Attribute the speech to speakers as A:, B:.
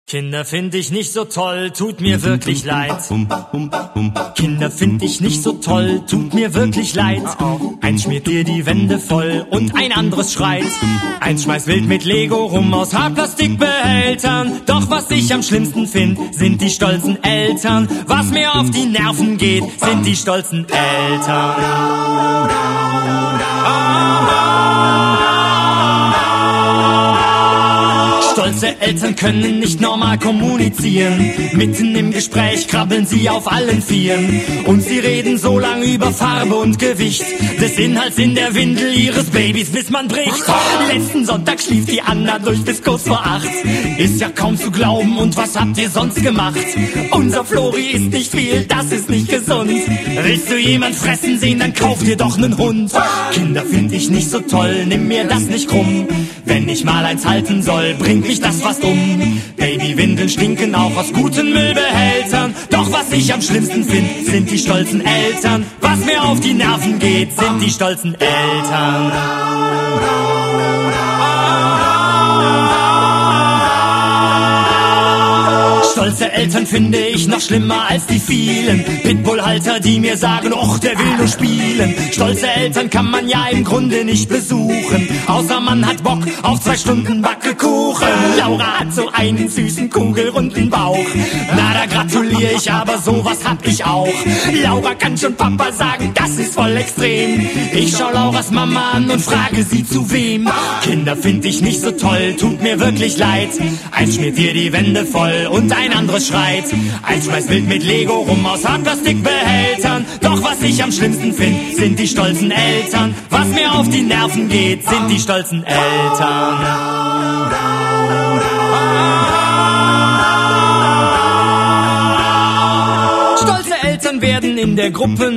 A: Kinder find ich nicht so toll, tut mir wirklich leid. Kinder find ich nicht so toll, tut mir wirklich leid. Eins schmiert dir die Wände voll und ein anderes schreit. Eins schmeißt wild mit Lego rum aus Hartplastikbehältern. Doch was ich am schlimmsten find, sind die stolzen Eltern. Was mir auf die Nerven geht, sind die stolzen Eltern. Stolze Eltern können nicht normal kommunizieren. Mitten im Gespräch krabbeln sie auf allen Vieren. Und sie reden so lang über Farbe und Gewicht des Inhalts in der Windel ihres Babys, bis man bricht. Letzten Sonntag schlief die Anna durch bis kurz vor 8. Ist ja kaum zu glauben, und was habt ihr sonst gemacht? Unser Flori isst nicht viel, das ist nicht gesund. Willst du jemand fressen sehen, dann kauf dir doch nen Hund. Kinder find ich nicht so toll, nimm mir das nicht krumm. Wenn ich mal eins halten soll, bringt mich das fast um. Babywindeln stinken auch aus guten Müllbehältern. Doch was ich am schlimmsten find, sind die stolzen Eltern. Was mir auf die Nerven geht, sind die stolzen Eltern. Stolze Eltern finde ich noch schlimmer als die vielen Pitbull-Halter, die mir sagen, och, der will nur spielen. Stolze Eltern kann man ja im Grunde nicht besuchen, außer man hat Bock auf 2 Stunden Backekuchen. Laura hat so einen süßen, kugelrunden Bauch. Na, da gratuliere ich, aber sowas hab ich auch. Laura kann schon Papa sagen, das ist voll extrem. Ich schau Lauras Mama an und frage sie, zu wem. Kinder find ich nicht so toll, tut mir wirklich leid. Eins schmiert dir die Wände voll und ein anderes schreit. Eins schmeißt wild mit Lego rum aus Hartplastikbehältern. Doch was ich am schlimmsten find, sind die stolzen Eltern. Was mir auf die Nerven geht, sind die stolzen Eltern. Stolze Eltern werden in der Gruppe